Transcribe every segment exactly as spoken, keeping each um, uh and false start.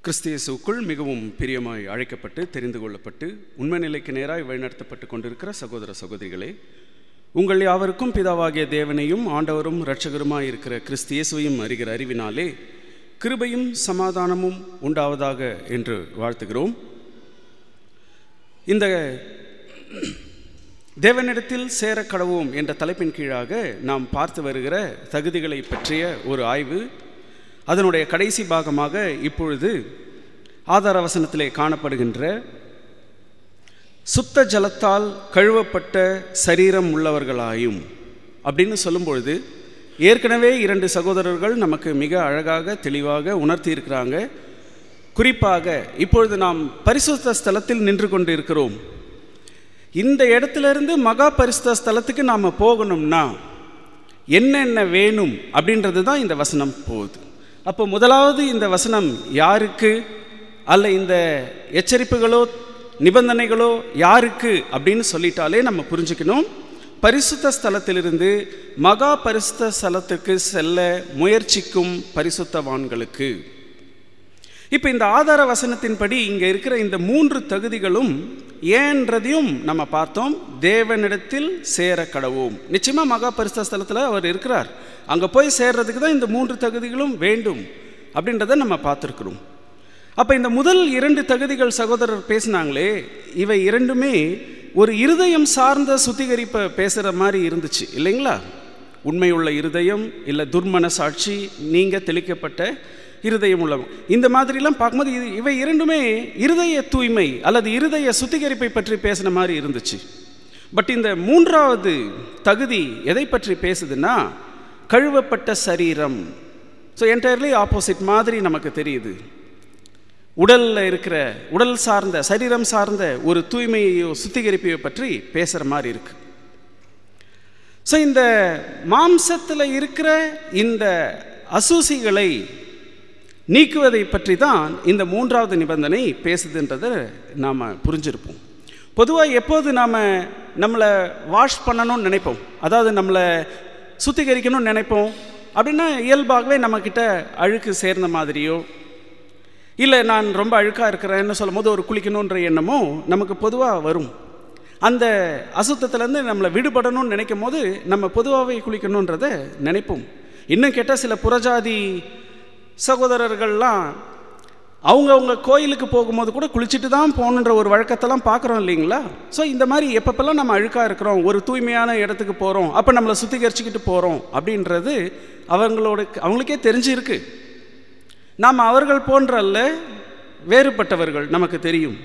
கிறிஸ்து இயேசுவுக்குள் மிகவும் பிரியமாய் அழைக்கப்பட்டு தெரிந்து கொள்ளப்பட்டு உண்மை நிலைக்கு நேராய் வழிநடத்தப்பட்டு கொண்டிருக்கிற சகோதர சகோதரிகளே, உங்கள் யாவருக்கும் பிதாவாகிய தேவனையும் ஆண்டவரும் இரட்சகருமாய் இருக்கிற கிறிஸ்து இயேசுவையும் அறிகிற அறிவினாலே கிருபையும் சமாதானமும் உண்டாவதாக என்று வாழ்த்துகிறோம். இந்த தேவனிடத்தில் சேர கடவோம் என்ற தலைப்பின் கீழாக நாம் பார்த்து வருகிற தகுதிகளை பற்றிய ஒரு ஆய்வு, அதனுடைய கடைசி பாகமாக இப்பொழுது ஆதார வசனத்திலே காணப்படுகின்ற சுத்த ஜலத்தால் கழுவப்பட்ட சரீரம் உள்ளவர்களாயும் அப்படின்னு சொல்லும் பொழுது, ஏற்கனவே இரண்டு சகோதரர்கள் நமக்கு மிக அழகாக தெளிவாக உணர்த்தி இருக்கிறாங்க. குறிப்பாக இப்பொழுது நாம் பரிசுத்த ஸ்தலத்தில் நின்று கொண்டு இருக்கிறோம். இந்த இடத்திலிருந்து மகா பரிசுத்த ஸ்தலத்துக்கு நாம் போகணும்னா என்னென்ன வேணும் அப்படின்றது தான் இந்த வசனம் போகுது. அப்போ முதலாவது இந்த வசனம் யாருக்கு, அல்ல இந்த எச்சரிப்புகளோ நிபந்தனைகளோ யாருக்கு அப்படின்னு சொல்லிட்டாலே நம்ம புரிஞ்சுக்கணும், பரிசுத்த ஸ்தலத்திலிருந்து மகா பரிசுத்த ஸ்தலத்துக்கு செல்ல முயற்சிக்கும் பரிசுத்தவான்களுக்கு. இப்போ இந்த ஆதார வசனத்தின்படி இங்கே இருக்கிற இந்த மூன்று தகுதிகளும் ஏன்றதையும் நம்ம பார்த்தோம். தேவனிடத்தில் சேர கடவோம், நிச்சயமாக மகா பரிசுத்த ஸ்தலத்தில் அவர் இருக்கிறார், அங்கே போய் சேர்றதுக்கு தான் இந்த மூன்று தகுதிகளும் வேண்டும் அப்படின்றத நம்ம பார்த்துருக்குறோம். அப்போ இந்த முதல் இரண்டு தகுதிகள் சகோதரர் பேசினாங்களே, இவை இரண்டுமே ஒரு இருதயம் சார்ந்த சுத்திகரிப்பை பேசுகிற மாதிரி இருந்துச்சு இல்லைங்களா? உண்மையுள்ள இருதயம், இல்லை துர்மன சாட்சி, நீங்கள் தெளிக்கப்பட்ட இருதயம் உள்ளவங்க, இந்த மாதிரிலாம் பார்க்கும்போது இது இவை இரண்டுமே இருதய தூய்மை அல்லது இருதய சுத்திகரிப்பை பற்றி பேசின மாதிரி இருந்துச்சு. பட் இந்த மூன்றாவது தகுதி எதை பற்றி பேசுதுன்னா, கழுவப்பட்ட சரீரம். ஸோ என்டையர்லி ஆப்போசிட் மாதிரி நமக்கு தெரியுது. உடலில் இருக்கிற உடல் சார்ந்த சரீரம் சார்ந்த ஒரு தூய்மையோ சுத்திகரிப்பையோ பற்றி பேசுகிற மாதிரி இருக்கு. ஸோ இந்த மாம்சத்தில் இருக்கிற இந்த அசூசிகளை நீக்குவதை பற்றி தான் இந்த மூன்றாவது நிபந்தனை பேசுதுன்றதை நாம் புரிஞ்சிருப்போம். பொதுவாக எப்போது நாம் நம்மளை வாஷ் பண்ணணும்னு நினைப்போம், அதாவது நம்மளை சுத்திகரிக்கணும்னு நினைப்போம் அப்படின்னா இயல்பாகவே நம்மக்கிட்ட அழுக்கு சேர்ந்த மாதிரியோ, இல்லை நான் ரொம்ப அழுக்காக இருக்கிறேன்னு சொல்லும் போது ஒரு குளிக்கணுன்ற எண்ணமோ நமக்கு பொதுவாக வரும். அந்த அசுத்தத்துலேருந்து நம்மளை விடுபடணும்னு நினைக்கும் போது நம்ம பொதுவாகவே குளிக்கணுன்றதை நினைப்போம். இன்னும் கேட்டால் சில புறஜாதி சகோதரர்கள்லாம் அவங்கவுங்க கோயிலுக்கு போகும்போது கூட குளிச்சுட்டு தான் போகணுன்ற ஒரு வழக்கத்தெல்லாம் பார்க்குறோம் இல்லைங்களா? ஸோ இந்த மாதிரி எப்பப்பெல்லாம் நம்ம அழுக்காக இருக்கிறோம், ஒரு தூய்மையான இடத்துக்கு போகிறோம், அப்போ நம்மளை சுத்திகரிச்சுக்கிட்டு போகிறோம் அப்படின்றது அவங்களோட அவங்களுக்கே தெரிஞ்சிருக்கு. நாம் அவர்கள் போன்றல்ல, வேறுபட்டவர்கள், நமக்கு தெரியும்.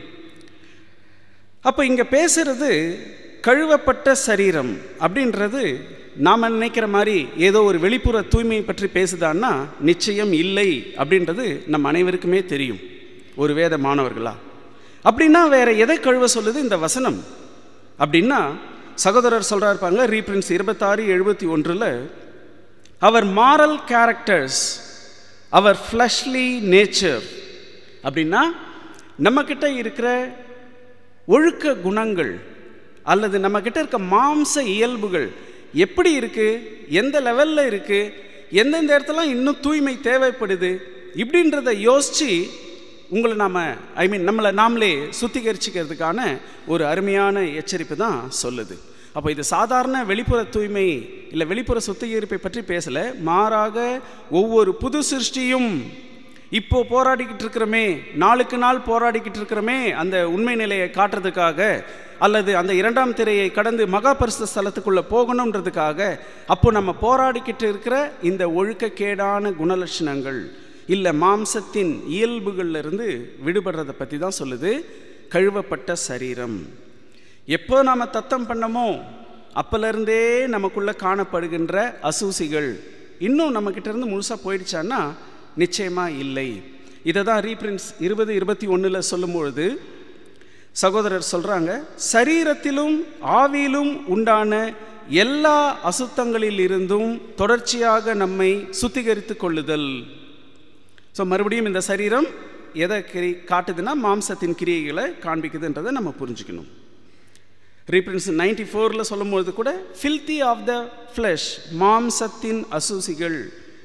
அப்போ இங்கே பேசுகிறது கழுவப்பட்ட சரீரம் அப்படின்றது நாம் நினைக்கிற மாதிரி ஏதோ ஒரு வெளிப்புற தூய்மையை பற்றி பேசுதான்னா நிச்சயம் இல்லை அப்படின்றது நம்ம அனைவருக்குமே தெரியும், ஒரு வேத மாணவர்களா. அப்படின்னா வேற எதை கழுவ சொல்லுது இந்த வசனம் அப்படின்னா, சகோதரர் சொல்கிறா இருப்பாங்க ரீப்ரின்ஸ் இருபத்தாறு எழுபத்தி ஒன்றில், அவர் மாரல் கேரக்டர்ஸ், அவர் ஃப்ளஷ்லி நேச்சர் அப்படின்னா நம்மக்கிட்ட இருக்கிற ஒழுக்க குணங்கள் அல்லது நம்மக்கிட்ட இருக்க மாம்ச இயல்புகள் எப்படி இருக்குது, எந்த லெவலில் இருக்குது, எந்தெந்த இடத்துல இன்னும் தூய்மை தேவைப்படுது இப்படின்றத யோசித்து உங்களை நாம் ஐ மீன் நம்மளை நாமளே சுத்திகரிச்சிக்கிறதுக்கான ஒரு அருமையான எச்சரிப்பு தான் சொல்லுது. அப்போ இது சாதாரண வெளிப்புற தூய்மை இல்லை வெளிப்புற சுத்திகரிப்பை பற்றி பேசலை, மாறாக ஒவ்வொரு புது சிருஷ்டியும் இப்போ போராடிக்கிட்டு இருக்கிறோமே, நாளுக்கு நாள் போராடிக்கிட்டு இருக்கிறோமே அந்த உண்மை நிலையை காட்டுறதுக்காக, அல்லது அந்த இரண்டாம் திரையை கடந்து மகா பரிசுத்த ஸ்தலத்துக்குள்ளே போகணுன்றதுக்காக, அப்போ நம்ம போராடிக்கிட்டு இருக்கிற இந்த ஒழுக்கக்கேடான குணலட்சணங்கள் இல்லை மாம்சத்தின் இயல்புகள்லேருந்து விடுபடுறதை பற்றி தான் சொல்லுது கழுவப்பட்ட சரீரம். எப்போ நாம் தத்தம் பண்ணமோ அப்போலேருந்தே நமக்குள்ளே காணப்படுகின்ற அசூசிகள் இன்னும் நம்மக்கிட்ட இருந்து முழுசாக போயிடுச்சான்னா நிச்சயமாக இல்லை. இதை தான் ரீப்ரின்ஸ் இருபது இருபத்தி ஒன்றில் சொல்லும்பொழுது சகோதரர் சொல்கிறாங்க, சரீரத்திலும் ஆவியிலும் உண்டான எல்லா அசுத்தங்களில் இருந்தும் தொடர்ச்சியாக நம்மை சுத்திகரித்து கொள்ளுதல். ஸோ மறுபடியும் இந்த சரீரம் எதை கிரி காட்டுதுன்னா மாம்சத்தின் கிரியைகளை காண்பிக்குதுன்றதை நம்ம புரிஞ்சுக்கணும். ரீப்ரின்ஸ் நைன்டி ஃபோரில் சொல்லும்போது கூட ஃபில்தி ஆஃப் த ஃப்ளஷ், மாம்சத்தின் அசூசிகள்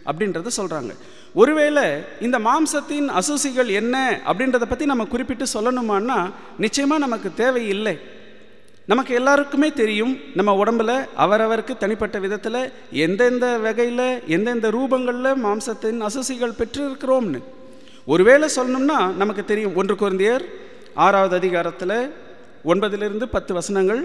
அப்படின்றத சொல்கிறாங்க. ஒருவேளை இந்த மாம்சத்தின் அசூசிகள் என்ன அப்படின்றத பற்றி நம்ம குறிப்பிட்டு சொல்லணுமான்னா நிச்சயமாக நமக்கு தேவையில்லை. நமக்கு எல்லாருக்குமே தெரியும், நம்ம உடம்பில் அவரவருக்கு தனிப்பட்ட விதத்தில் எந்தெந்த வகையில் எந்தெந்த ரூபங்களில் மாம்சத்தின் அசூசிகள் பெற்றிருக்கிறோம்னு. ஒருவேளை சொல்லணும்னா நமக்கு தெரியும். ஒன்று கொரிந்தியர் ஆறாவது அதிகாரத்தில் ஒன்பதிலிருந்து பத்து வசனங்கள்.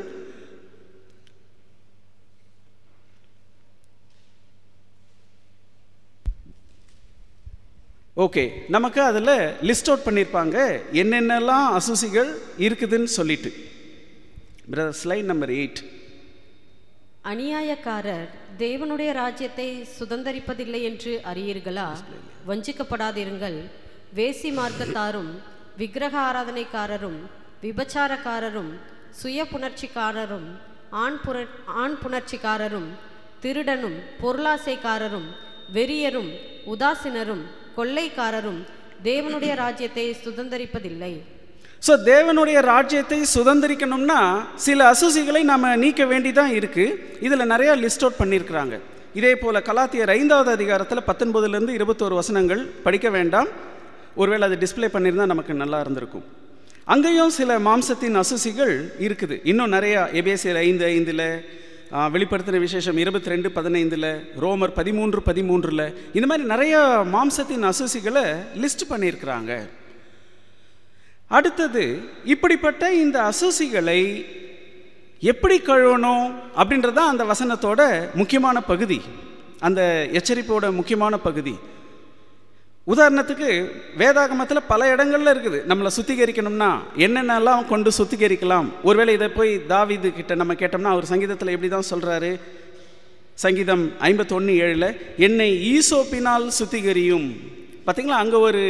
ஓகே, நமக்கு அதில் லிஸ்ட் அவுட் பண்ணியிருப்பாங்க என்னென்னலாம் அசூசிகள் இருக்குதுன்னு சொல்லிட்டு. Slide number eight. அநியாயக்காரர் தேவனுடைய ராஜ்யத்தை சுதந்தரிப்பதில்லை என்று அறியீர்களா? வஞ்சிக்கப்படாதிருங்கள். வேசி மார்க்கத்தாரும் விக்கிரக ஆராதனைக்காரரும் விபச்சாரக்காரரும் சுய புணர்ச்சிக்காரரும் ஆண் புர ஆண் புணர்ச்சிக்காரரும் திருடனும் பொருளாசைக்காரரும் வெறியரும் உதாசீனரும் கொள்ளைக்காரரும் தேவனுடைய ராஜ்யத்தை சுதந்தரிப்பதில்லை. ஸோ தேவனுடைய ராஜ்யத்தை சுதந்திரிக்கணும்னா சில அசூசிகளை நாம் நீக்க வேண்டிதான் இருக்குது. இதில் நிறையா லிஸ்ட் அவுட் பண்ணியிருக்கிறாங்க. இதே போல் கலாத்தியர் ஐந்தாவது அதிகாரத்தில் பத்தொன்பதுலேருந்து இருபத்தோரு வசனங்கள் படிக்க வேண்டாம், ஒருவேளை அது டிஸ்பிளே பண்ணியிருந்தால் நமக்கு நல்லா இருந்திருக்கும். அங்கேயும் சில மாம்சத்தின் அசூசிகள் இருக்குது. இன்னும் நிறையா எபேசியர் ஐந்து ஐந்தில், வெளிப்படுத்தின விசேஷம் இருபத்தி ரெண்டு பதினைந்தில், ரோமர் பதிமூன்று பதிமூன்றில், இந்த மாதிரி நிறையா மாம்சத்தின் அசூசிகளை லிஸ்ட் பண்ணியிருக்கிறாங்க. அடுத்தது, இப்படிப்பட்ட இந்த அசூசிகளை எப்படி கழுவணும் அப்படின்றதான் அந்த வசனத்தோட முக்கியமான பகுதி, அந்த எச்சரிப்போட முக்கியமான பகுதி. உதாரணத்துக்கு வேதாகமத்தில் பல இடங்கள்ல இருக்குது. நம்மளை சுத்திகரிக்கணும்னா என்னென்னலாம் கொண்டு சுத்திகரிக்கலாம். ஒருவேளை இதை போய் தாவீது கிட்ட நம்ம கேட்டோம்னா அவர் சங்கீதத்தில் எப்படி தான் சொல்கிறாரு. சங்கீதம் ஐம்பத்தொன்று ஏழில் என்னை ஈசோப்பினால் சுத்திகரியும். பார்த்தீங்களா, அங்கே ஒரு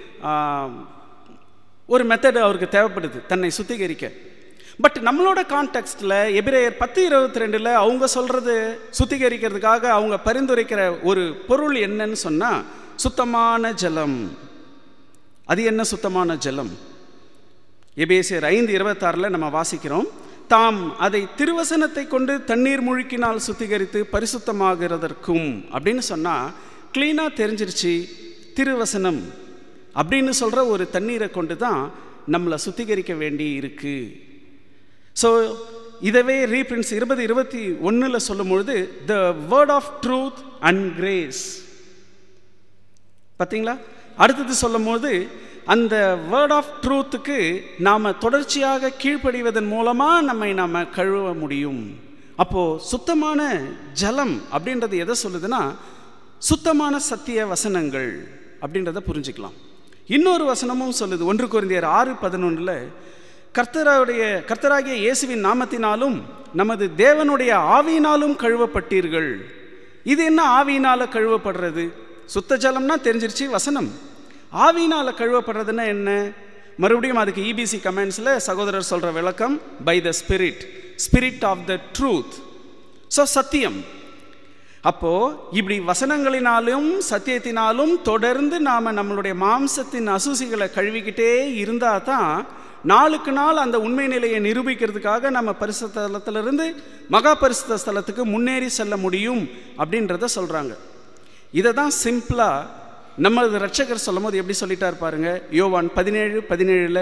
ஒரு மெத்தடு அவருக்கு தேவைப்படுது தன்னை சுத்திகரிக்க. பட் நம்மளோட கான்டெக்ஸ்டில் எபிரேயர் பத்து இருபத்தி ரெண்டில் அவங்க சொல்கிறது சுத்திகரிக்கிறதுக்காக அவங்க பரிந்துரைக்கிற ஒரு பொருள் என்னன்னு சொன்னால் சுத்தமான ஜலம். அது என்ன சுத்தமான ஜலம்? எபேசியர் ஐந்து இருபத்தாறில் நம்ம வாசிக்கிறோம், தாம் அதை திருவசனத்தை கொண்டு தண்ணீர் முழுக்கினால் சுத்திகரித்து பரிசுத்தமாகிறதற்கும் அப்படின்னு சொன்னால் கிளீனாக தெரிஞ்சிருச்சு. திருவசனம் அப்படின்னு சொல்கிற ஒரு தண்ணீரை கொண்டு தான் நம்மளை சுத்திகரிக்க வேண்டி இருக்கு. ஸோ இதவே ரீப்ரின்ஸ் இருபது இருபத்தி ஒன்றில் சொல்லும் பொழுது the word of truth and grace. பார்த்தீங்களா, அடுத்தது சொல்லும் போது அந்த வேர்ட் ஆஃப் ட்ரூத்துக்கு நாம் தொடர்ச்சியாக கீழ்ப்படிவதன் மூலமாக நம்மை நாம் கழுவ முடியும். அப்போது சுத்தமான ஜலம் அப்படின்றது எதை சொல்லுதுன்னா சுத்தமான சத்திய வசனங்கள் அப்படின்றத புரிஞ்சுக்கலாம். இன்னொரு வசனமும் சொல்லுது. ஒன்று கொரிந்தியர் ஆறு பதினொன்றில் கர்த்தருடைய கர்த்தராகிய இயேசுவின் நாமத்தினாலும் நமது தேவனுடைய ஆவியினாலும் கழுவப்பட்டீர்கள். இது என்ன ஆவியினால் கழுவப்படுறது? சுத்த ஜலம்னா தெரிஞ்சிருச்சு வசனம். ஆவியினால் கழுவப்படுறதுன்னா என்ன? மறுபடியும் அதுக்கு இபிசி கமெண்ட்ஸில் சகோதரர் சொல்கிற விளக்கம், by the spirit, spirit of the truth. So சத்தியம். அப்போது இப்படி வசனங்களினாலும் சத்தியத்தினாலும் தொடர்ந்து நாம் நம்மளுடைய மாம்சத்தின் அசூசிகளை கழுவிக்கிட்டே இருந்தால் தான் நாளுக்கு நாள் அந்த உண்மை நிலையை நிரூபிக்கிறதுக்காக நம்ம பரிசுத்த ஸ்தலத்திலிருந்து மகா பரிசுத்த ஸ்தலத்துக்கு முன்னேறி செல்ல முடியும் அப்படின்றத சொல்கிறாங்க. இதை தான் சிம்பிளாக நமது ரட்சகர் சொல்லும் போது எப்படி சொல்லிட்டார் பாருங்க. யோவான் பதினேழு பதினேழில்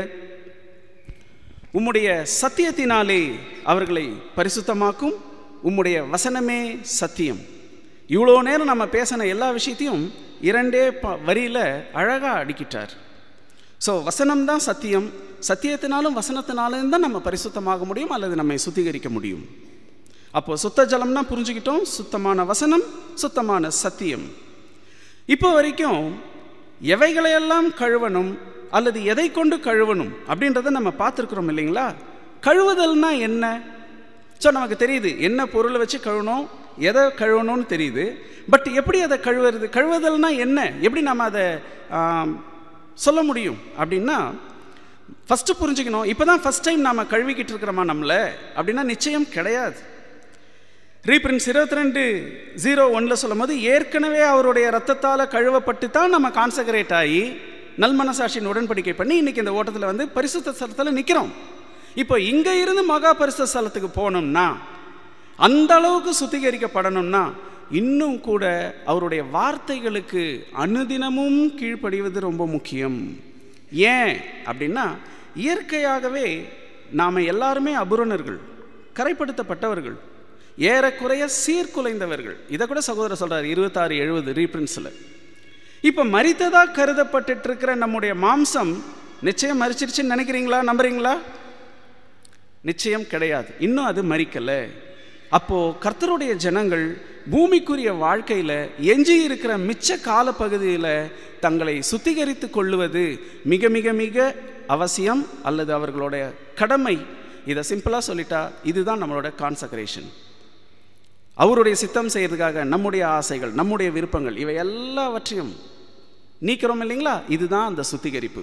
உம்முடைய சத்தியத்தினாலே அவர்களை பரிசுத்தமாக்கும், உம்முடைய வசனமே சத்தியம். இவ்வளோ நேரம் நம்ம பேசின எல்லா விஷயத்தையும் இரண்டே ப வரியில் அழகாக அடிக்கிட்டார். ஸோ வசனம்தான் சத்தியம். சத்தியத்தினாலும் வசனத்தினாலும் தான் நம்ம பரிசுத்தமாக முடியும் அல்லது நம்மை சுத்திகரிக்க முடியும். அப்போது சுத்த ஜலம்னா புரிஞ்சுக்கிட்டோம், சுத்தமான வசனம், சுத்தமான சத்தியம். இப்போ வரைக்கும் எவைகளையெல்லாம் கழுவணும் அல்லது எதை கொண்டு கழுவணும் அப்படின்றத நம்ம பார்த்துருக்குறோம் இல்லைங்களா. கழுவுதல்னா என்ன? ஸோ நமக்கு தெரியுது என்ன பொருளை வச்சு கழுவணும், எதை கழுவணும்னு தெரியுது. பட் எப்படி அதை கழுவுறது? கழுவுதல்னா என்ன? எப்படி நம்ம அதை சொல்ல முடியும் அப்படின்னா ஃபஸ்ட்டு புரிஞ்சுக்கணும். இப்போ தான் ஃபஸ்ட் டைம் நாம் கழுவிக்கிட்டு இருக்கிறோமா நம்மளை அப்படின்னா நிச்சயம் கிடையாது. ரீப்ரின்ஸ் இருபத்தி ரெண்டு ஜீரோ ஒன்றில் சொல்லும் போது ஏற்கனவே அவருடைய ரத்தத்தால் கழுவப்பட்டு தான் நம்ம கான்சக்ரேட் ஆகி நல்மனசாட்சியின் உடன்படிக்கை பண்ணி இன்றைக்கி இந்த ஓட்டத்தில் வந்து பரிசுத்த ஸ்தலத்தில் நிற்கிறோம். இப்போ இங்கே இருந்து மகா பரிசுத்த ஸ்தலத்துக்கு போகணும்னா, அந்த அளவுக்கு சுத்திகரிக்கப்படணும்னா இன்னும் கூட அவருடைய வார்த்தைகளுக்கு அனுதினமும் கீழ்ப்படிவது ரொம்ப முக்கியம். ஏன் அப்படின்னா, இயற்கையாகவே நாம் எல்லாருமே அபூரணர்கள், கரைப்படுத்தப்பட்டவர்கள், ஏறக்குறைய சீர்குலைந்தவர்கள். இதை கூட சகோதரர் சொல்கிறார் இருபத்தாறு எழுபது ரீப்ரின்ஸில். இப்போ மரித்ததாக கருதப்பட்டு இருக்கிற நம்முடைய மாம்சம் நிச்சயம் மரிச்சிருச்சுன்னு நினைக்கிறீங்களா, நம்புறீங்களா? நிச்சயம் கிடையாது, இன்னும் அது மரிக்கலை. அப்போது கர்த்தருடைய ஜனங்கள் பூமிக்குரிய வாழ்க்கையில் எஞ்சி இருக்கிற மிச்ச காலப்பகுதியில் தங்களை சுத்திகரித்து கொள்ளுவது மிக மிக மிக அவசியம், அல்லது அவர்களுடைய கடமை. இதை சிம்பிளாக சொல்லிட்டா இதுதான் நம்மளோட கான்சக்ரேஷன். அவருடைய சித்தம் செய்யறதுக்காக நம்முடைய ஆசைகள், நம்முடைய விருப்பங்கள், இவை எல்லாவற்றையும் நீக்கிறோம் இல்லைங்களா? இதுதான் அந்த சுத்திகரிப்பு.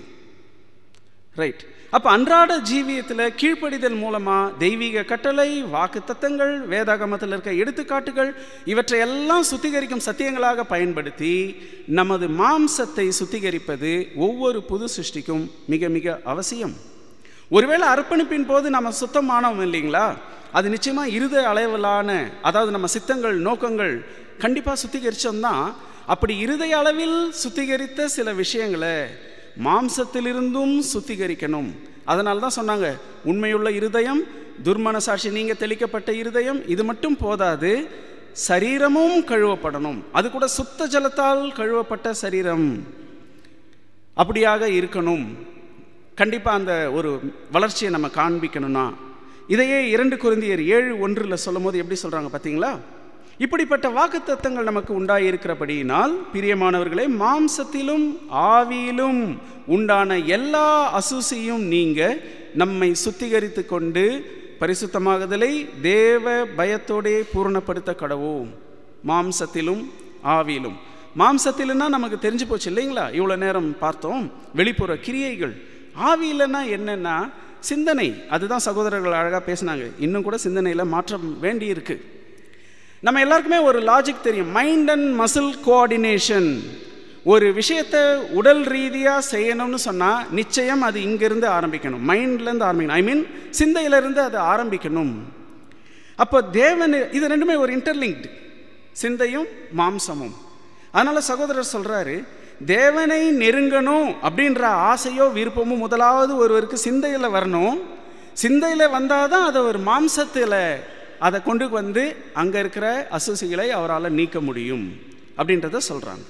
ரைட். அப்போ அன்றாட ஜீவியத்தில் கீழ்ப்படிதல் மூலமாக தெய்வீக கட்டளை, வாக்கு தத்தங்கள், வேதாகமத்தில் இருக்க எடுத்துக்காட்டுகள், இவற்றையெல்லாம் சுத்திகரிக்கும் சத்தியங்களாக பயன்படுத்தி நமது மாம்சத்தை சுத்திகரிப்பது ஒவ்வொரு புது சிருஷ்டிக்கும் மிக மிக அவசியம். ஒருவேளை அர்ப்பணிப்பின் போது நம்ம சுத்தமானோம் இல்லைங்களா, அது நிச்சயமாக இருதய அளவிலான, அதாவது நம்ம சித்தங்கள், நோக்கங்கள் கண்டிப்பாக சுத்திகரித்தோம்னா, அப்படி இருதய அளவில் சுத்திகரித்த சில விஷயங்களை மாம்சத்திலிருந்தும் சுத்திகரிக்கணும். அதனால தான் சொன்னாங்க, உண்மையுள்ள இருதயம், துர்மனசாட்சி நீங்க தெளிக்கப்பட்ட இருதயம், இது மட்டும் போதாது, சரீரமும் கழுவப்படணும். அது கூட சுத்த ஜலத்தால் கழுவப்பட்ட சரீரம் அப்படியாக இருக்கணும். கண்டிப்பாக அந்த ஒரு வளர்ச்சியை நம்ம காண்பிக்கணும்னா, இதையே இரண்டு கொரிந்தியர் ஏழு ஒன்றில் சொல்லும் போது எப்படி சொல்கிறாங்க பார்த்தீங்களா? இப்படிப்பட்ட வாக்குத்தத்தங்கள் நமக்கு உண்டாயிருக்கிறபடியினால் பிரியமானவர்களே, மாம்சத்திலும் ஆவியிலும் உண்டான எல்லா அசூசியும் நீங்க நம்மை சுத்திகரித்து கொண்டு பரிசுத்தமாகுதலை தேவ பயத்தோடே பூரணப்படுத்த கடவோம். மாம்சத்திலும் ஆவியிலும். மாம்சத்திலுன்னா நமக்கு தெரிஞ்சு போச்சு இல்லைங்களா, இவ்வளோ நேரம் பார்த்தோம், வெளிப்புற கிரியைகள். ஆவியிலன்னா என்னன்னா சிந்தனை. அதுதான் சகோதரர்கள் அழகாக பேசினாங்க. இன்னும் கூட சிந்தனையில் மாற்றம் வேண்டி இருக்கு. நம்ம எல்லாருக்குமே ஒரு லாஜிக் தெரியும், மைண்ட் அண்ட் மசில் கோஆர்டினேஷன். ஒரு விஷயத்தை உடல் ரீதியாக செய்யணும்னு சொன்னால் நிச்சயம் அது இங்கேருந்து ஆரம்பிக்கணும், மைண்ட்லேருந்து ஆரம்பிக்கணும், ஐ மீன் சிந்தையிலேருந்து அது ஆரம்பிக்கணும். அப்போ தேவன், இது ரெண்டுமே ஒரு இன்டர்லிங்க்டு, சிந்தையும் மாம்சமும். அதனால் சகோதரர் சொல்கிறாரு, தேவனை நெருங்கணும் அப்படின்ற ஆசையோ விருப்பமோ முதலாவது ஒருவருக்கு சிந்தையில் வரணும். சிந்தையில் வந்தால் தான் அதை ஒரு மாம்சத்தில் அதை கொண்டு வந்து அங்கே இருக்கிற அசூசிகளை அவரால் நீக்க முடியும் அப்படின்றத சொல்கிறாங்க.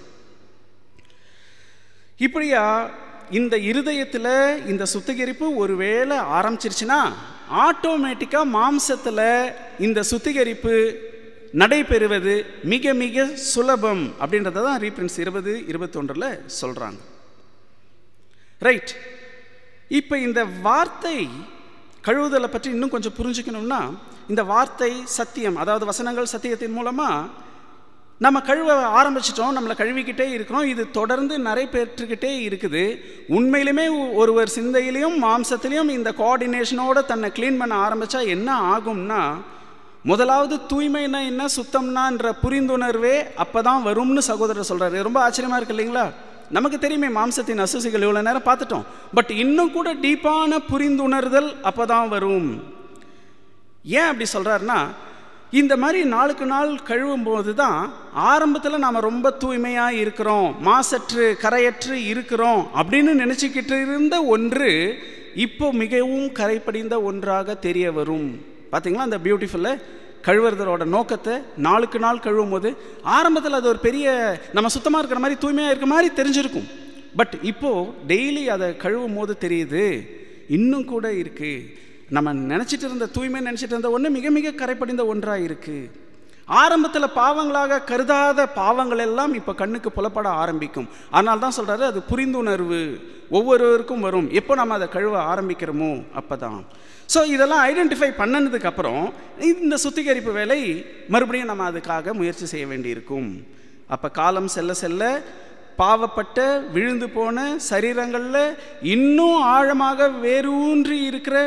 இப்படியா இந்த இருதயத்தில் இந்த சுத்திகரிப்பு ஒருவேளை ஆரம்பிச்சிருச்சுன்னா ஆட்டோமேட்டிக்காக மாம்சத்தில் இந்த சுத்திகரிப்பு நடைபெறுவது மிக மிக சுலபம் அப்படின்றத தான் ரீப்ரின்ஸ் இருபது இருபத்தொன்றில் சொல்கிறாங்க. ரைட். இப்போ இந்த வார்த்தை கழுவுதலை பற்றி இன்னும் கொஞ்சம் புரிஞ்சுக்கணும்னா, இந்த வார்த்தை சத்தியம், அதாவது வசனங்கள் சத்தியத்தின் மூலமாக நம்ம கழுவ ஆரம்பிச்சிட்டோம், நம்மளை கழுவிக்கிட்டே இருக்கிறோம். இது தொடர்ந்து நடைபெற்றுக்கிட்டே இருக்குது. உண்மையிலுமே ஒருவர் சிந்தையிலையும் மாம்சத்திலையும் இந்த கோஆர்டினேஷனோடு தன்னை க்ளீன் பண்ண ஆரம்பித்தா என்ன ஆகும்னா, முதலாவது தூய்மைனா என்ன, சுத்தம்னான்ற புரிந்துணர்வே அப்போ தான் வரும்னு சகோதரர் சொல்கிறாரு. ரொம்ப ஆச்சரியமாக இருக்கு இல்லைங்களா? நமக்கு தெரியுமே மாம்சத்தின் அசுசிகள் இவ்வளோ நேரம் பார்த்துட்டோம், பட் இன்னும் கூட டீப்பான புரிந்துணர்தல் அப்போ தான் வரும். ஏன் அப்படி சொல்கிறாருன்னா, இந்த மாதிரி நாளுக்கு நாள் கழுவும் போது தான் ஆரம்பத்தில் நாம் ரொம்ப தூய்மையாக இருக்கிறோம், மாசற்று கரையற்று இருக்கிறோம் அப்படின்னு நினச்சிக்கிட்டு இருந்த ஒன்று இப்போ மிகவும் கரைப்படிந்த ஒன்றாக தெரிய வரும். பார்த்தீங்களா அந்த பியூட்டிஃபுல்ல கழுவுறதோட நோக்கத்தை? நாளுக்கு நாள் கழுவும் போது ஆரம்பத்தில் அது ஒரு பெரிய நம்ம சுத்தமாக இருக்கிற மாதிரி தூய்மையாக இருக்கிற மாதிரி தெரிஞ்சிருக்கும். பட் இப்போது டெய்லி அதை கழுவும் போது தெரியுது இன்னும் கூட இருக்குது, நம்ம நினச்சிட்டு இருந்த தூய்மை நினச்சிட்டு இருந்த ஒன்று மிக மிக கரைப்படிந்த ஒன்றாக இருக்குது. ஆரம்பத்தில் பாவங்களாக கருதாத பாவங்கள் எல்லாம் இப்போ கண்ணுக்கு புலப்பட ஆரம்பிக்கும். அதனால தான் சொல்கிறாரு, அது புரிந்துணர்வு ஒவ்வொருவருக்கும் வரும் எப்போ நம்ம அதை கழுவ ஆரம்பிக்கிறோமோ அப்போ தான். ஸோ இதெல்லாம் ஐடென்டிஃபை பண்ணதுக்கப்புறம் இந்த சுத்திகரிப்பு வேலை மறுபடியும் நம்ம அதுக்காக முயற்சி செய்ய வேண்டியிருக்கும். அப்போ காலம் செல்ல செல்ல பாவப்பட்ட விழுந்து போன சரீரங்களில் இன்னும் ஆழமாக வேரூன்றி இருக்கிற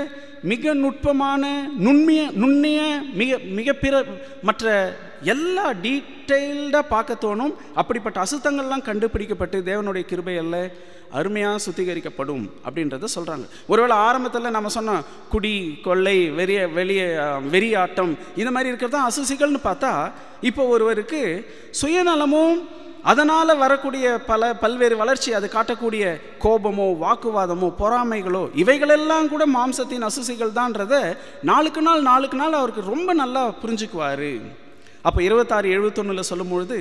மிக நுட்பமான நுண்ணிய நுண்ணிய மிக மிக பிற மற்ற எல்லா டீட்டெயில்டாக பார்க்க தோணும். அப்படிப்பட்ட அசுத்தங்கள்லாம் கண்டுபிடிக்கப்பட்டு தேவனுடைய கிருபையல்ல அருமையாக சுத்திகரிக்கப்படும் அப்படின்றத சொல்கிறாங்க. ஒருவேளை ஆரம்பத்தில் நம்ம சொன்னோம் குடி, கொள்ளை, வெறிய வெளியே வெறியாட்டம் இந்த மாதிரி இருக்கிறது தான் அசுசிகள்னு பார்த்தா, இப்போ ஒருவருக்கு சுயநலமும் அதனால் வரக்கூடிய பல பல்வேறு வளர்ச்சி அது காட்டக்கூடிய கோபமோ வாக்குவாதமோ பொறாமைகளோ இவைகளெல்லாம் கூட மாம்சத்தின் அசுசிகள் தான்றதை நாளுக்கு நாள் நாளுக்கு நாள் அவருக்கு ரொம்ப நல்லா புரிஞ்சுக்குவார். அப்போ இருபத்தாறு எழுபத்தொன்னில் சொல்லும் பொழுது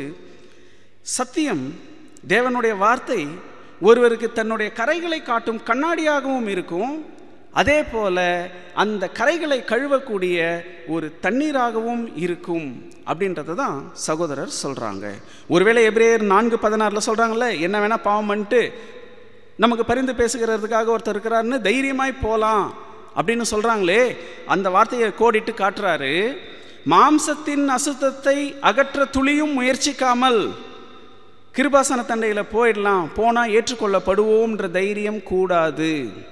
சத்தியம் தேவனுடைய வார்த்தை ஒருவருக்கு தன்னுடைய கரைகளை காட்டும் கண்ணாடியாகவும் இருக்கும், அதே போல அந்த கரைகளை கழுவக்கூடிய ஒரு தண்ணீராகவும் இருக்கும் அப்படின்றத தான் சகோதரர் சொல்கிறாங்க. ஒருவேளை எபிரேயர் நான்கு பதினாறில் சொல்கிறாங்கல்ல, என்ன வேணால் பாவம் பண்ணிட்டு நமக்கு பரிந்து பேசுகிறதுக்காக ஒருத்தர் இருக்கிறாருன்னு தைரியமாய் போகலாம் அப்படின்னு சொல்கிறாங்களே, அந்த வார்த்தையை கோடிட்டு காட்டுறாரு. மாம்சத்தின் அசுத்தத்தை அகற்ற துளியும் முயற்சிக்காமல் கிருபாசன தண்டையில் போயிடலாம், போனால் ஏற்றுக்கொள்ளப்படுவோம்ன்ற தைரியம் கூடாது.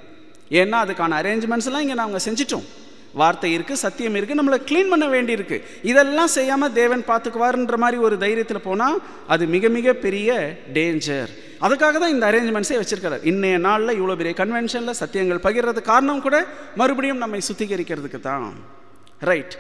ஏன்னா அதுக்கான அரேஞ்ச்மெண்ட்ஸ்லாம் இங்கே நாங்கள் செஞ்சிட்டோம். வார்த்தை இருக்குது, சத்தியம் இருக்குது, நம்மளை க்ளீன் பண்ண வேண்டியிருக்கு. இதெல்லாம் செய்யாமல் தேவன் பார்த்துக்குவாருன்ற மாதிரி ஒரு தைரியத்தில் போனால் அது மிக மிக பெரிய டேஞ்சர். அதுக்காக தான் இந்த அரேஞ்ச்மெண்ட்ஸே வச்சுருக்காரு. இன்றைய நாளில் இவ்வளோ பெரிய கன்வென்ஷனில் சத்தியங்கள் பகிர்றது காரணம் கூட மறுபடியும் நம்மை சுத்திகரிக்கிறதுக்கு தான். ரைட்,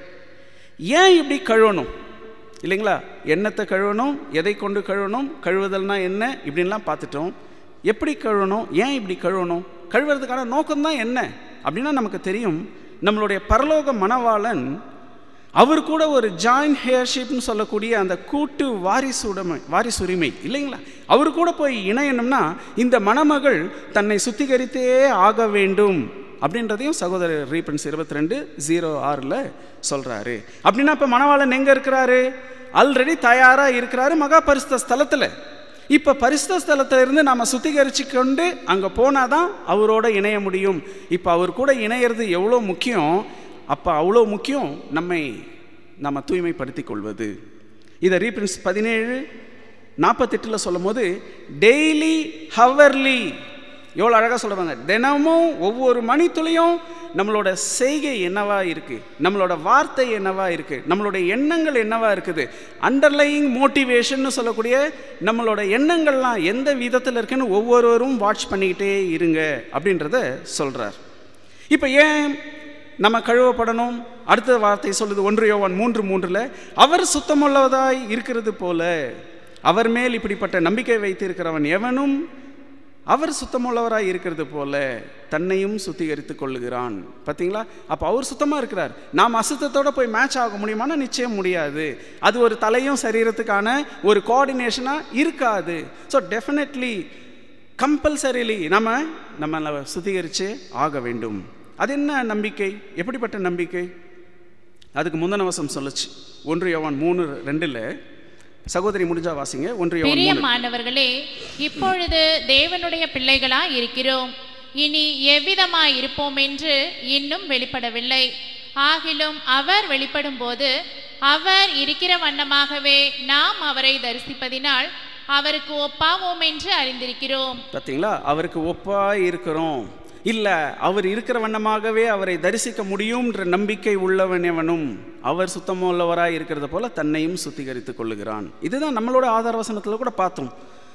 ஏன் இப்படி கழுவணும் இல்லைங்களா? எண்ணத்தை கழுவணும், எதை கொண்டு கழுவணும், கழுவுதல்னா என்ன இப்படின்லாம் பார்த்துட்டோம். எப்படி கழுவணும், ஏன் இப்படி கழுவணும், கழுவுறதுக்கான நோக்கம்தான் என்ன அப்படின்னா நமக்கு தெரியும். நம்மளுடைய பரலோக மணவாளன் அவர் கூட ஒரு ஜாயின்ட் ஹேர்ஷிப்னு சொல்லக்கூடிய அந்த கூட்டு வாரிசுடைமை வாரிசுரிமை இல்லைங்களா, அவர் கூட போய் இணையணும்னா இந்த மணமகள் தன்னை சுத்திகரித்தே ஆக வேண்டும் அப்படின்றதையும் சகோதரர் ரீபன்ஸ் இருபத்தி ரெண்டு ஜீரோ ஆறில் சொல்கிறாரு. அப்படின்னா இப்போ மணவாளன் எங்கே இருக்கிறாரு? ஆல்ரெடி தயாராக இருக்கிறாரு மகா பரிசுத்த ஸ்தலத்தில். இப்போ பரிசுத்த ஸ்தலத்தில் இருந்து நாம் சுத்திகரித்து கொண்டு அங்கே போனால் தான் அவரோட இணைய முடியும். இப்போ அவர் கூட இணையிறது எவ்வளோ முக்கியம், அப்போ அவ்வளோ முக்கியம் நம்மை நம்ம தூய்மைப்படுத்தி கொள்வது. இதை ரீபிரின்ஸ் பதினேழு நாற்பத்தெட்டில் சொல்லும் போது டெய்லி ஹவர்லி எவ்வளோ அழகாக சொல்லுவாங்க. தினமும் ஒவ்வொரு மணித்துளியும் நம்மளோட செய்கை என்னவா இருக்குது, நம்மளோட வார்த்தை என்னவா இருக்குது, நம்மளுடைய எண்ணங்கள் என்னவா இருக்குது, அண்டர்லையிங் மோட்டிவேஷன் சொல்லக்கூடிய நம்மளோட எண்ணங்கள்லாம் எந்த விதத்தில் இருக்குன்னு ஒவ்வொருவரும் வாட்ச் பண்ணிக்கிட்டே இருங்க அப்படின்றத சொல்கிறார். இப்போ ஏன் நம்ம கழுவப்படணும்? அடுத்த வார்த்தை சொல்லுது ஒன்று யோவான் மூன்று மூன்றில் அவர் சுத்தமுள்ளவதாய் இருக்கிறது போல அவர் மேல் இப்படிப்பட்ட நம்பிக்கை வைத்திருக்கிறவன் எவனும் அவர் சுத்தமுள்ளவராய் இருக்கிறது போல தன்னையும் சுத்திகரித்து கொள்ளுகிறான். பார்த்தீங்களா? அப்போ அவர் சுத்தமாக இருக்கிறார். நாம் அசுத்தத்தோடு போய் மேட்ச் ஆக முடியுமானா நிச்சயம் முடியாது. அது ஒரு தலையும் சரீரத்துக்கான ஒரு கோஆர்டினேஷனாக இருக்காது. ஸோ டெஃபினெட்லி கம்பல்சரிலி நம்ம நம்ம சுத்திகரித்து ஆக வேண்டும். அது என்ன நம்பிக்கை, எப்படிப்பட்ட நம்பிக்கை? அதுக்கு முந்தின வசனம் சொல்லுச்சு ஒன்று யோவான் மூணு ரெண்டில். சகோதரி முடிஞ்சா வாசிங்க. ஒன்று யோவான். பிரியமானவர்களே, இப்பொழுது தேவனுடைய பிள்ளைகளாய் இருக்கிறோம், இனி எவ்விதமாய் இருப்போம் என்று இன்னும் வெளிப்படவில்லை. ஆகிலும் அவர் வெளிப்படும் போது அவர் இருக்கிற வண்ணமாகவே நாம் அவரை தரிசிப்பதினால் அவருக்கு ஒப்பாவோம் என்று அறிந்திருக்கிறோம். பார்த்தீங்களா? அவருக்கு ஒப்பாய் இருக்கிறோம் இல்லை, அவர் இருக்கிற வண்ணமாகவே அவரை தரிசிக்க முடியும்ன்ற நம்பிக்கை உள்ளவன் எவனும் அவர் சுத்தமுள்ளவராய் இருக்கிறது போல தன்னையும் சுத்திகரித்து கொள்ளுகிறான். இதுதான் நம்மளோட ஆதார வசனத்தில் கூட பார்த்தோம்.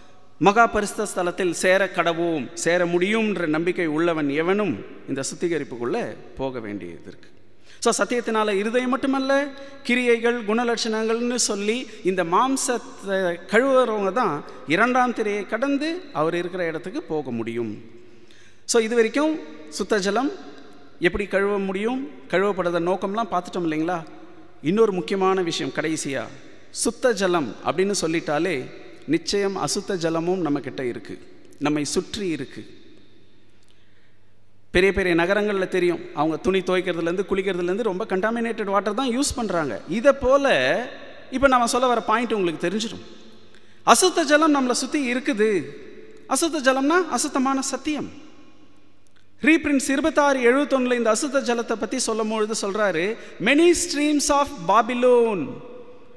மகா பரிசுத்த ஸ்தலத்தில் சேர கடவோம், சேர முடியும்ன்ற நம்பிக்கை உள்ளவன் எவனும் இந்த சுத்திகரிப்புக்குள்ளே போக வேண்டியது இருக்கு. ஸோ சத்தியத்தினால இருதயம் மட்டுமல்ல, கிரியைகள் குணலட்சணங்கள்னு சொல்லி இந்த மாம்சத்தை கழுவுறவங்க தான் இரண்டாம் திரையை கடந்து அவர் இருக்கிற இடத்துக்கு போக முடியும். ஸோ இது வரைக்கும் சுத்த ஜலம் எப்படி கழுவ முடியும், கழுவப்படுற நோக்கம்லாம் பார்த்துட்டோம் இல்லைங்களா? இன்னொரு முக்கியமான விஷயம் கடைசியாக, சுத்த ஜலம் அப்படின்னு சொல்லிட்டாலே நிச்சயம் அசுத்த ஜலமும் நம்மக்கிட்ட இருக்குது, நம்மை சுற்றி இருக்குது. பெரிய பெரிய நகரங்களில் தெரியும், அவங்க துணி துவைக்கிறதுலேருந்து குளிக்கிறதுலேருந்து ரொம்ப கண்டாமினேட்டட் வாட்டர் தான் யூஸ் பண்ணுறாங்க. இதை போல் இப்போ நம்ம சொல்ல வர பாயிண்ட் உங்களுக்கு தெரிஞ்சிடும். அசுத்த ஜலம் நம்மளை சுற்றி இருக்குது. அசுத்த ஜலம்னா அசுத்தமான சத்தியம். ரீபிரின்ஸ் இருபத்தாறு எழுபத்தொன்னில் இந்த அசுத்த ஜலத்தை பற்றி சொல்லும் பொழுது சொல்கிறாரு, மெனி ஸ்ட்ரீம்ஸ் ஆஃப் பாபிலோன்.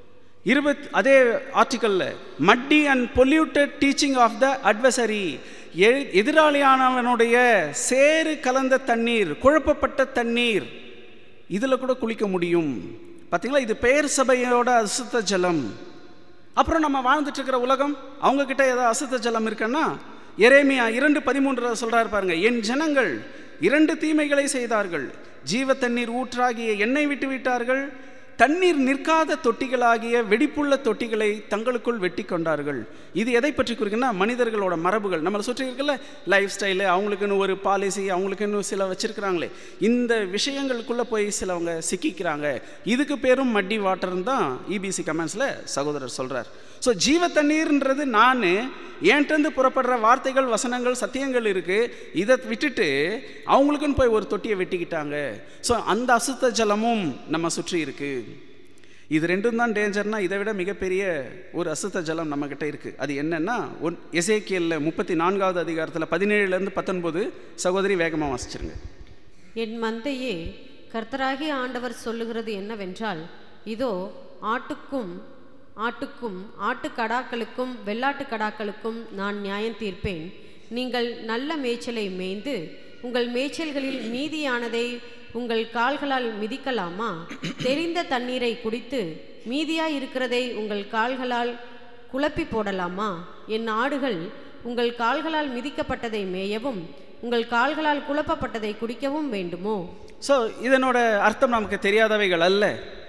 இருபத் அதே ஆர்டிக்கலில் muddy and polluted teaching of the adversary, எ- எதிராளியானவனுடைய சேறு கலந்த தண்ணீர், குழப்பப்பட்ட தண்ணீர், இதில் கூட குளிக்க முடியும். பார்த்தீங்களா, இது பெயர் சபையோட அசுத்த ஜலம். அப்புறம் நம்ம வாழ்ந்துட்டு இருக்கிற உலகம், அவங்க கிட்ட ஏதாவது அசுத்த ஜலம் இருக்குன்னா எரேமியா இரண்டு பதிமூன்று சொல்றாரு பாருங்க, என் ஜனங்கள் இரண்டு தீமைகளை செய்தார்கள், ஜீவ தண்ணீர் ஊற்றாகிய எண்ணெய் விட்டு விட்டார்கள், தண்ணீர் நிற்காத தொட்டிகளாகிய வெடிப்புள்ள தொட்டிகளை தங்களுக்குள் வெட்டி கொண்டார்கள். இது எதை பற்றி குறிக்குன்னா, மனிதர்களோட மரபுகள், நம்மளை சுற்றி இருக்குல்ல, லைஃப் ஸ்டைலு, அவங்களுக்குன்னு ஒரு பாலிசி, அவங்களுக்குன்னு சில வச்சிருக்கிறாங்களே, இந்த விஷயங்களுக்குள்ள போய் சிலவங்க சிக்கிக்கிறாங்க. இதுக்கு பேரும் மட்டி வாட்டர்னு தான் இபிசி கமெண்ட்ஸில் சகோதரர் சொல்றார். ஸோ ஜீவ தண்ணீர்ன்றது நான் ஏன்ட்டு புறப்படுற வார்த்தைகள், வசனங்கள், சத்தியங்கள் இருக்கு, இதை விட்டுட்டு அவங்களுக்குன்னு போய் ஒரு தொட்டியை வெட்டிக்கிட்டாங்க. ஸோ அந்த அசுத்த ஜலமும் நம்ம சுற்றி இருக்கு. இது ரெண்டும் தான் டேஞ்சர்னா, இதை விட மிகப்பெரிய ஒரு அசுத்த ஜலம் நம்மக்கிட்ட இருக்குது. அது என்னென்னா, ஒன் எசேக்கியேலில் முப்பத்தி நான்காவது அதிகாரத்தில் பதினேழுலேருந்து பத்தொன்பது சகோதரி வேகமாக வாசிச்சிருங்க. என் மந்தையே, கர்த்தராகிய ஆண்டவர் சொல்லுகிறது என்னவென்றால், இதோ ஆட்டுக்கும் ஆட்டுக்கும் ஆட்டுக்கடாக்களுக்கும் வெள்ளாட்டு கடாக்களுக்கும் நான் நியாயம் தீர்ப்பேன். நீங்கள் நல்ல மேய்ச்சலை மேய்ந்து உங்கள் மேய்ச்சல்களில் மீதியானதை உங்கள் கால்களால் மிதிக்கலாமா? தெரிந்த தண்ணீரை குடித்து மீதியாய் இருக்கிறதை உங்கள் கால்களால் குழப்பி போடலாமா? என் ஆடுகள் உங்கள் கால்களால் மிதிக்கப்பட்டதை மேயவும் உங்கள் கால்களால் குழப்பப்பட்டதை குடிக்கவும் வேண்டுமோ? ஸோ இதனோட அர்த்தம் நமக்கு தெரியாதவைகள் அல்ல.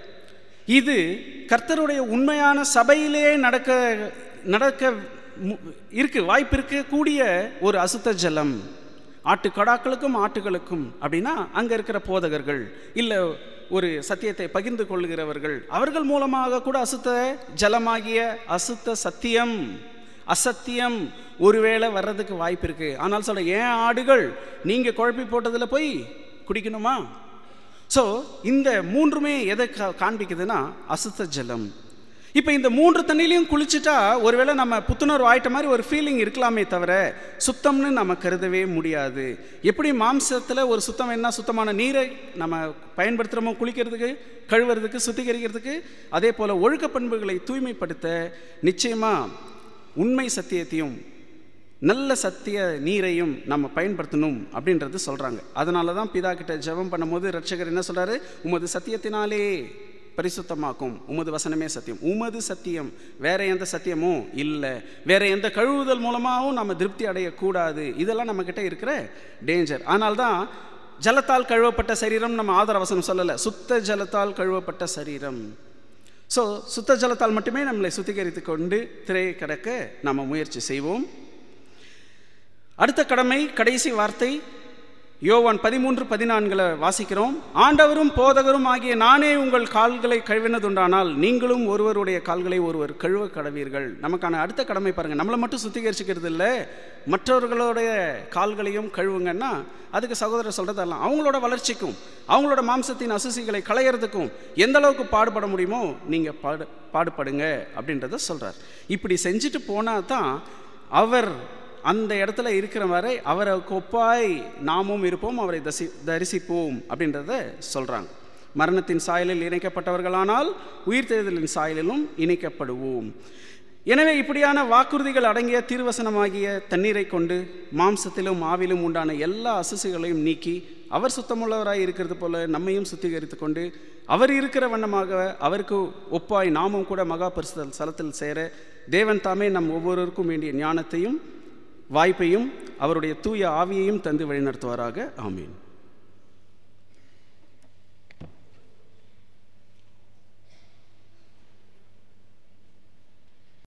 இது கர்த்தருடைய உண்மையான சபையிலே நடக்க நடக்க இருக்கு வாய்ப்பு இருக்க கூடிய ஒரு அசுத்த ஜலம். ஆட்டுக்கடாக்களுக்கும் ஆட்டுகளுக்கும் அப்படின்னா அங்கே இருக்கிற போதகர்கள், இல்லை ஒரு சத்தியத்தை பகிர்ந்து கொள்கிறவர்கள், அவர்கள் மூலமாக கூட அசுத்த ஜலமாகிய அசுத்த சத்தியம், அசத்தியம் ஒருவேளை வர்றதுக்கு வாய்ப்பு இருக்கு. ஆனால் சொல்ல, ஏன் ஆடுகள் நீங்கள் குழப்பி போட்டதில் போய் குடிக்கணுமா? ஸோ இந்த மூன்றுமே எதை காண்பிக்குதுன்னா அசுத்த ஜலம். இப்போ இந்த மூன்று தண்ணிலையும் குளிச்சுட்டா ஒருவேளை நம்ம புத்துணர்வு ஆயிட்ட மாதிரி ஒரு ஃபீலிங் இருக்கலாமே தவிர சுத்தம்னு நம்ம கருதவே முடியாது. எப்படி மாம்சத்தில் ஒரு சுத்தம் என்ன, சுத்தமான நீரை நம்ம பயன்படுத்துகிறோமோ குளிக்கிறதுக்கு, கழுவுறதுக்கு, சுத்திகரிக்கிறதுக்கு, அதே போல் ஒழுக்க பண்புகளை தூய்மைப்படுத்த நிச்சயமாக உண்மை சத்தியத்தையும் நல்ல சத்திய நீரையும் நம்ம பயன்படுத்தணும் அப்படின்றது சொல்கிறாங்க. அதனால தான் பிதா கிட்ட ஜெபம் பண்ணும்போது ரட்சகர் என்ன சொல்கிறாரு, உமது சத்தியத்தினாலே பரிசுத்தமாக்கும், உமது வசனமே சத்தியம். உமது சத்தியம், வேற எந்த சத்தியமும் இல்லை, வேற எந்த கழுவுதல் மூலமாகவும் நம்ம திருப்தி அடையக்கூடாது. இதெல்லாம் நம்மக்கிட்ட இருக்கிற டேஞ்சர். ஆனால்தான் ஜலத்தால் கழுவப்பட்ட சரீரம் நம்ம ஆதார வசனம் சொல்லலை, சுத்த ஜலத்தால் கழுவப்பட்ட சரீரம். ஸோ சுத்த ஜலத்தால் மட்டுமே நம்மளை சுத்திகரித்து கொண்டு திரையை கடக்க நம்ம முயற்சி செய்வோம். அடுத்த கடமை, கடைசி வார்த்தை யோவான் பதிமூன்று பதினான்குல வாசிக்கிறோம். ஆண்டவரும் போதகரும் ஆகிய நானே உங்கள் கால்களை கழுவினதுண்டானால் நீங்களும் ஒருவருடைய கால்களை ஒருவர் கழுவ கடவீர்கள். நமக்கான அடுத்த கடமை பாருங்கள், நம்மளை மட்டும் சுத்திகரிச்சுக்கிறது இல்லை, மற்றவர்களுடைய கால்களையும் கழுவுங்கன்னா அதுக்கு சகோதரர் சொல்கிறதெல்லாம் அவங்களோட வளர்ச்சிக்கும் அவங்களோட மாம்சத்தின் அசுசிகளை களையிறதுக்கும் எந்த அளவுக்கு பாடுபட முடியுமோ நீங்கள் பாடு பாடுபடுங்க அப்படின்றத சொல்கிறார். இப்படி செஞ்சுட்டு போனால் தான் அவர் அந்த இடத்துல இருக்கிற வரை அவரை ஒப்பாய் நாமும் இருப்போம், அவரை தசி தரிசிப்போம் அப்படின்றத சொல்கிறாங்க. மரணத்தின் சாயலில் இணைக்கப்பட்டவர்களானால் உயிர்த்தெழுதலின் சாயலிலும் இணைக்கப்படுவோம். எனவே இப்படியான வாக்குறுதிகள் அடங்கிய தீர்வசனமாகிய தண்ணீரை கொண்டு மாம்சத்திலும் ஆவிலும் உண்டான எல்லா அசுசுகளையும் நீக்கி அவர் சுத்தமுள்ளவராய் இருக்கிறது போல நம்மையும் சுத்திகரித்து கொண்டு அவர் இருக்கிற வண்ணமாக அவருக்கு ஒப்பாய் நாமும் கூட மகா பரிசுத்த ஸ்தலத்தில் சேர தேவன் தாமே நம் ஒவ்வொருவருக்கும் வேண்டிய ஞானத்தையும் வாய்ப்பையும் அவருடைய தூய ஆவியையும் தந்து வழிநடத்துவாராக. ஆமீன்.